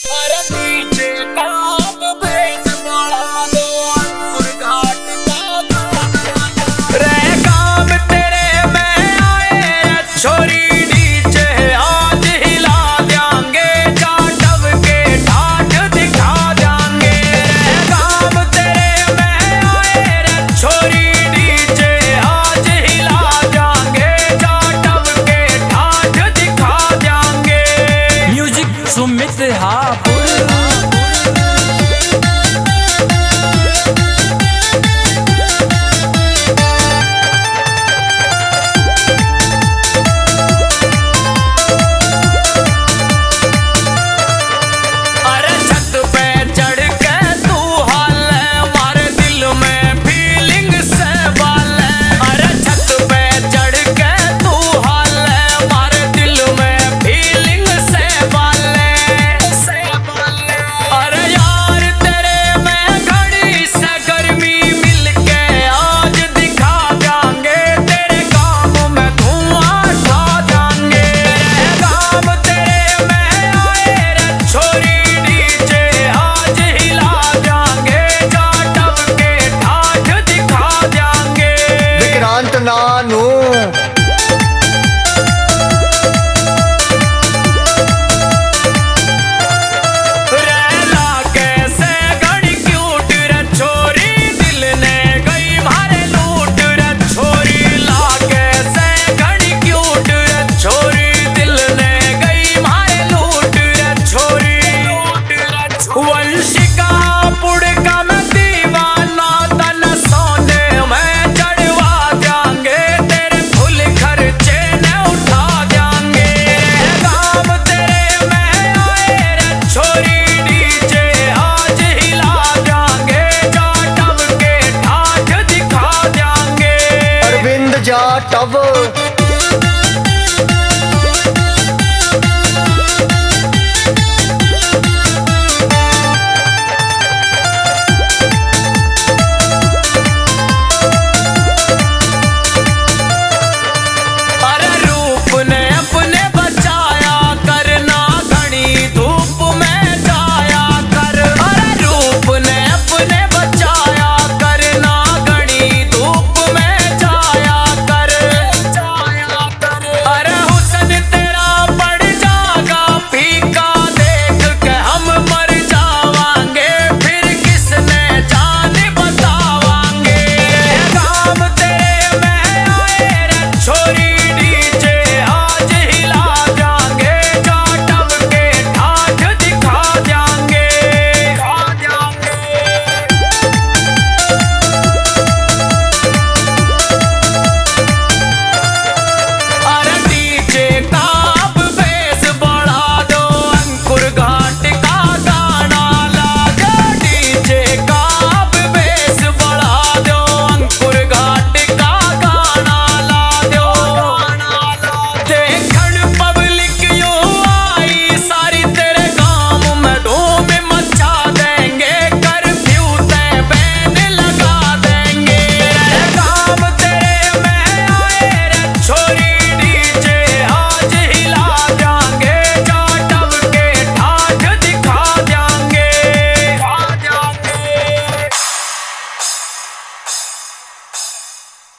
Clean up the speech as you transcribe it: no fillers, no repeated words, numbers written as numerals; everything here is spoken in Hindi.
अरे नीचे काम बेच बड़ा दो अंकुर घाट का गाना। रे काम तेरे में आए छोरी नीचे आज हिला देंगे जाटव के ठाठ दिखा देंगे। रे काम तेरे में आए छोरी नीचे आज हिला देंगे जाटव के ठाठ दिखा देंगे। Music Sumit half.